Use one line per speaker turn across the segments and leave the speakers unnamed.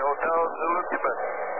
Hotel Zulu, Quebec.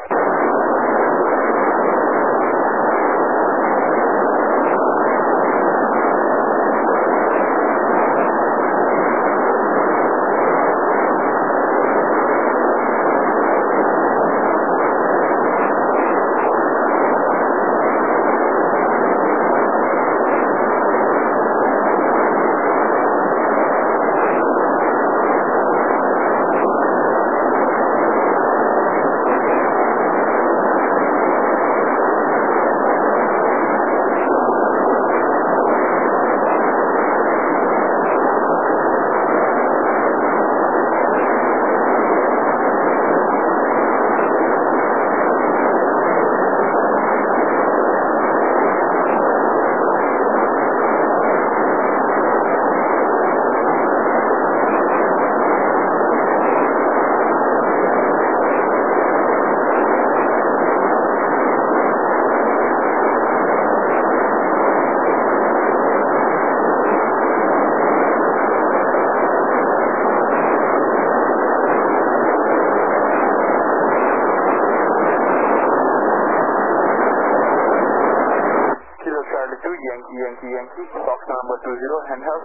Yankee, box number 20, handheld.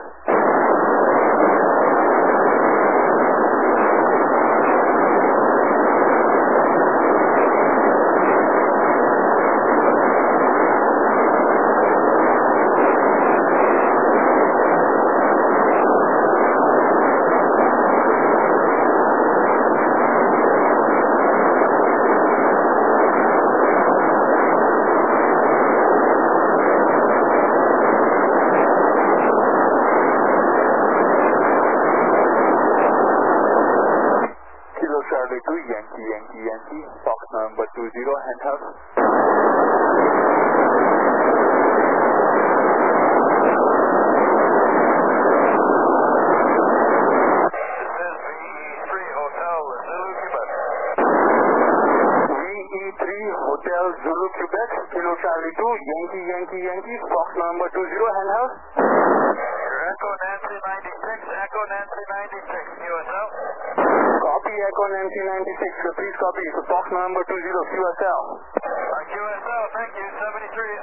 Charlie 2, Yankee, box number 20, handheld. Hotel Zulu, Quebec, Kilo Charlie 2, Yankee, box number 20, handheld. Echo Nancy 96, Echo Nancy 96, QSL.
Copy, Echo Nancy 96, please copy, so box number 20, QSL.
QSL, thank you, 73.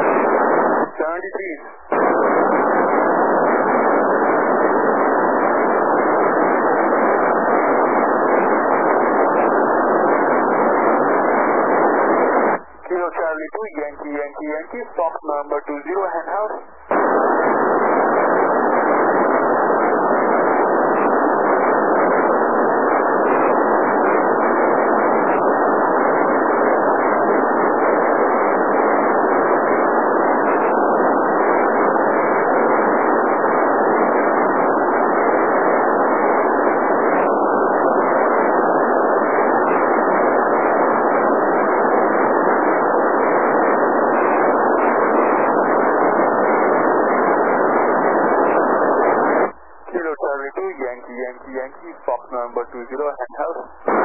73. Charlie 2, Yankee, box number 20, handheld. Yankee, box number 20, handheld.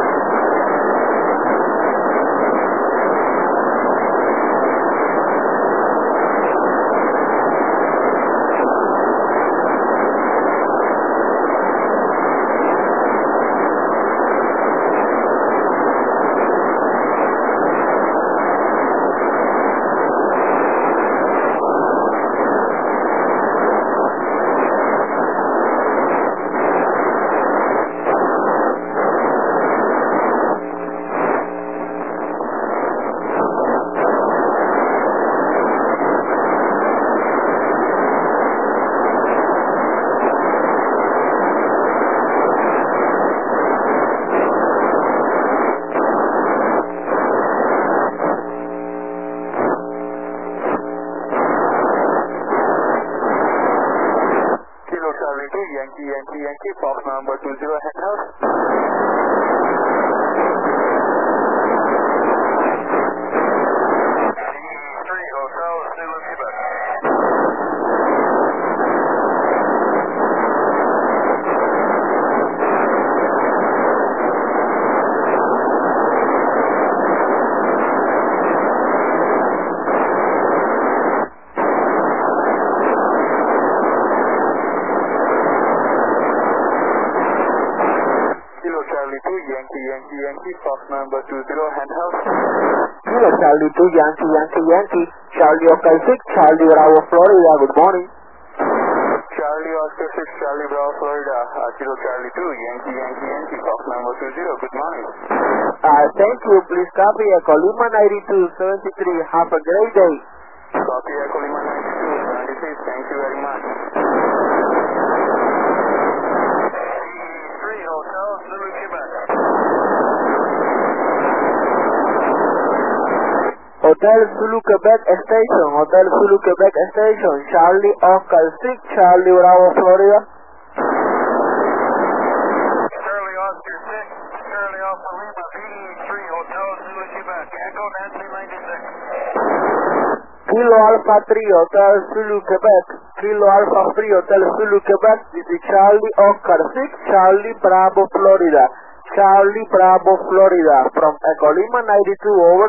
Yankee, box number 20, handheld.
Hotel Zulu, Quebec.
Yankee, Fox number 20, handheld.
Kilo Charlie 2 Yankee Yankee Yankee, Charlie Oscar 6, Charlie Bravo, Florida. Good morning.
Charlie Oscar 6, Charlie Bravo, Florida. Kilo Charlie 2, Yankee Yankee Yankee, Fox number 20. Good morning.
Thank you. Please copy Echo Lima 9273. Have a great day.
Copy Echo Lima 9276. Thank you very much.
CE3 Hotel Zulu, Quebec.
Hotel Zulu Quebec Station, Hotel Zulu Quebec Station, Charlie Oscar 6, Charlie Bravo, Florida.
Charlie Oscar 6, Charlie Alpha Lima, CE3 Hotel Zulu, Quebec. Echo Nancy 96.
Kilo Alpha 3, Hotel Zulu Quebec. Kilo Alpha 3, Hotel Zulu Quebec. This is Charlie Oscar 6, Charlie Bravo, Florida. Charlie Bravo, Florida. From Echo Lima 92, over.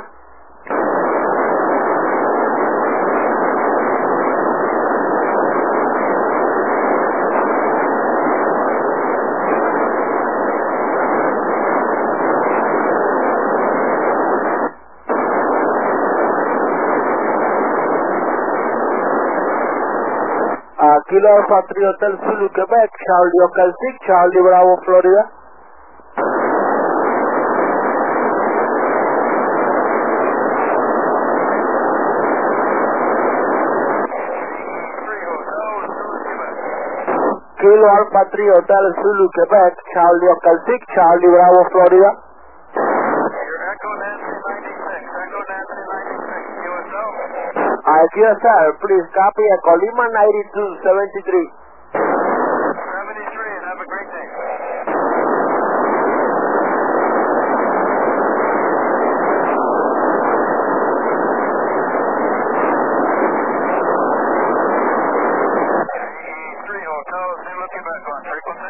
Kilo Alpha 3 Hotel Zulu Quebec, Charlie Oscar 6, Charlie Bravo, Florida. Kilo Alpha 3 Hotel Zulu Quebec, Charlie Oscar 6, Charlie Bravo, Florida.
Your Echo Nancy 96, Echo Nancy 96, USO.
QSL, please copy Echo Lima 9273.
73 and have a great day. CE3 Hotel Zulu, Quebec on frequency.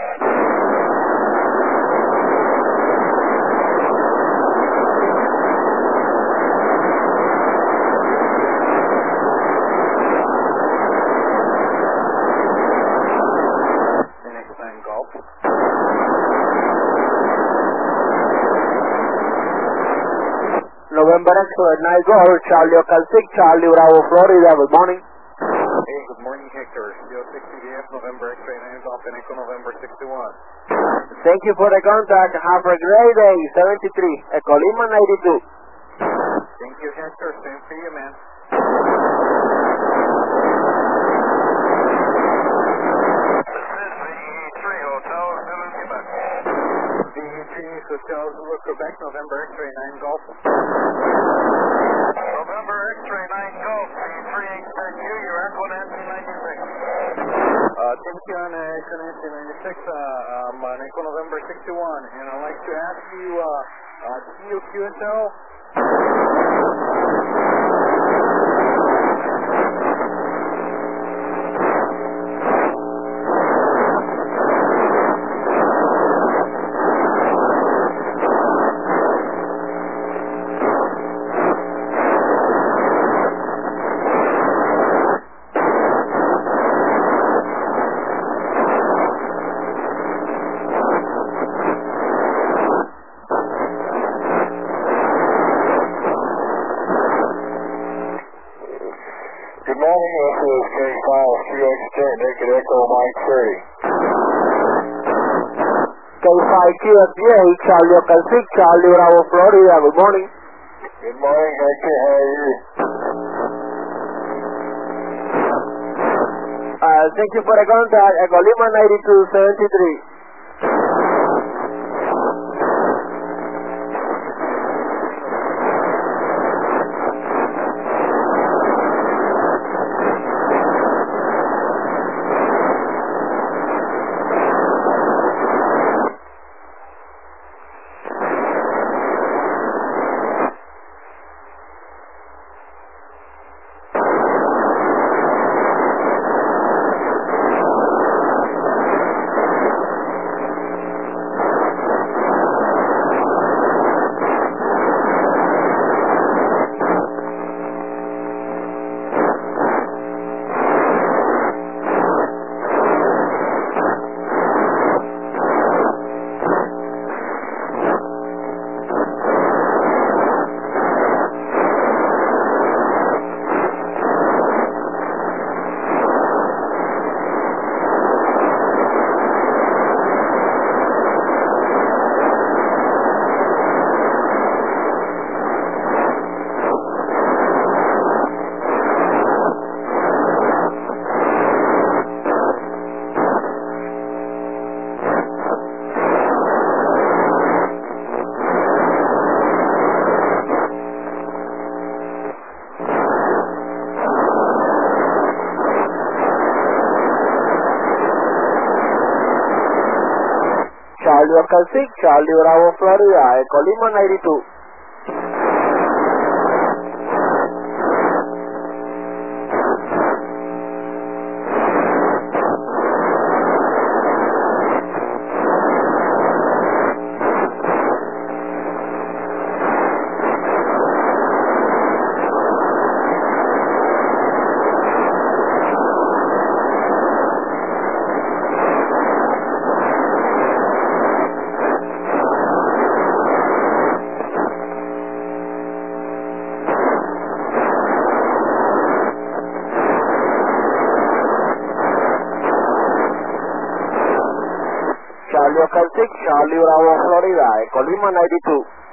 November X-ray 9 Golf, Charlie Oscar 6, Charlie Bravo, Florida. Good morning.
Hey, good morning, Hector. Yo 60DF, November X-ray 9 Golf, and Echo November 61.
Thank you for the contact. Have a great day. 73, Echo Lima 92.
Thank you, Hector. Same for you, man.
CE3 Hotel Zulu, Quebec.
CE3 Hotel Zulu, Quebec, November X-ray 9 Golf.
November X-ray 9 Golf, CE3 HQ, your Echo Nancy 96.
Thank you on Echo Nancy 96, on Echo November 61, and I'd like to ask you, QSL. Good morning, this is K5 QXJ, Naked Echo Mike 30.
K5QSJ, Charlie Oscar 6, Charlie Bravo, Florida. Good morning.
Good morning, Hector, how are you?
Thank you for the contact. Echo Lima 9273. Oscar 6, Charlie Bravo, Florida, Echo Lima 92. Charlie Oscar 6, Charlie Bravo, Florida, Echo Lima 92.